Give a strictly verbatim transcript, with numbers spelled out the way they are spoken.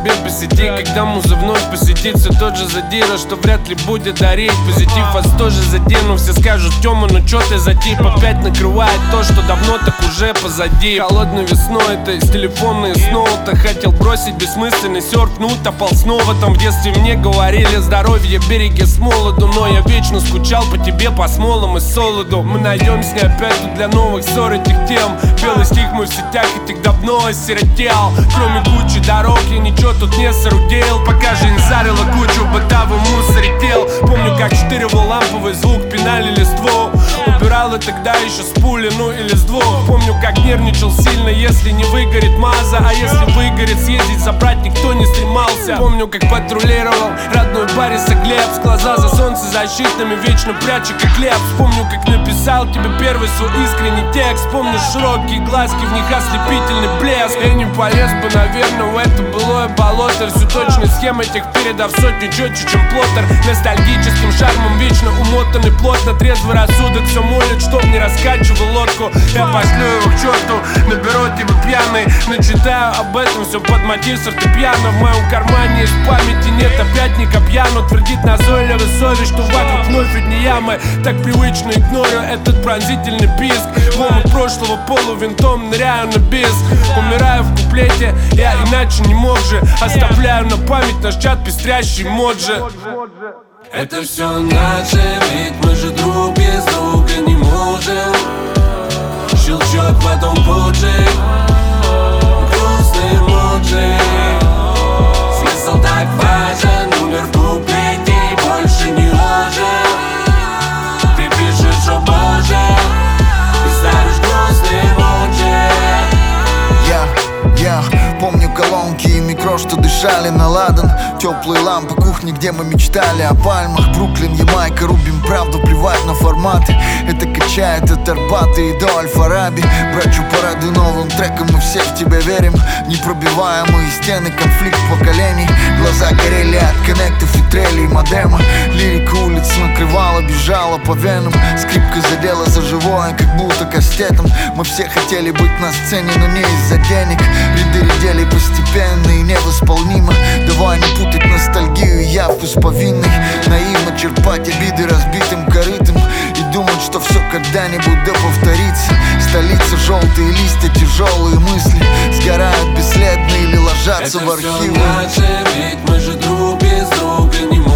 тебе по сети, когда муза вновь посетит все тот же задира, что вряд ли будет дарить позитив. Вас тоже задену, все скажут: Тёма, ну чё ты за тип? Опять накрывает то, что давно так уже позади. Холодной весной это из телефона и снова-то хотел бросить бессмысленный серф, ну топал снова. Там в детстве мне говорили: здоровье береги с молоду, но я вечно скучал по тебе, по смолам и солоду. Мы найдем с ней опять тут для новых ссор этих тем. Белый стих мой в сетях этих давно осиротел. Кроме кучи дорог я ничего тут не соорудил, пока жизнь зарила кучу бытовой мусорител. Помню, как штыревал ламповый звук, пинали листву. Убирала тогда еще с пули, ну или с двух. Помню, как нервничал сильно, если не выгорит маза. А если выгорит, съездить забрать никто не стремался. Помню, как патрулировал родной Бориса Глебс, глаза за солнцезащитными вечно пряча как хлеб. Вспомню, как написал тебе первый свой искренний текст. Помню широкие глазки, в них ослепительный блеск. Я не полез бы, наверное, в это былое болото. Всю точную схему этих передав сотню четче, чем плоттер. Ностальгическим шармом вечно умотанный плотно. Трезвый рассудок все молит, чтоб не раскачивал лодку. Я пошлю его к черту, наберу тебя пьяный. Начитаю об этом все под мотив фортепиано. В моем кармане из памяти нет опять ни копья, но твердит назойливая совесть, что вокруг вновь одни ямы. Так привычно игнорю этот пронзительный писк. В омут прошлого полувинтом ныряю на бис. Умираю в куплете, я иначе не мог же. Оставляю на память наш чат пестрящий моджи. Это все наше, ведь мы же друг без друга не можем. Щелчок, потом поджиг, грустный эмоджи. Смысл так важен, умер в куплете и больше не ожил. Ты пишешь: о боже, и ставишь грустный эмоджи. Я, я помню колонки и микро, что дышали на ладан. Теплые лампы кухни, где мы мечтали о пальмах. Бруклин, Ямайка, рубим правду, плевать на форматы. Это качает от Арбата и до Аль-Фараби. Брачу парады новым треком, мы все в тебя верим. Непробиваемые стены, конфликт поколений. Глаза горели от коннектов и трелей модема. Лирика улиц накрывала, бежала по венам. Скрипка задела за живое, как будто кастетом. Мы все хотели быть на сцене, но не из-за денег. Ряды редели постепенно и невосполнимо. Давай не путать ностальгию и явку с повинной. Наивно черпать обиды разбитым корытом и думать, что все когда-нибудь да повторится. Столица, желтые листья, тяжелые мысли сгорают бесследно или ложатся Это в архивы. все наше, ведь мы же друг без друга не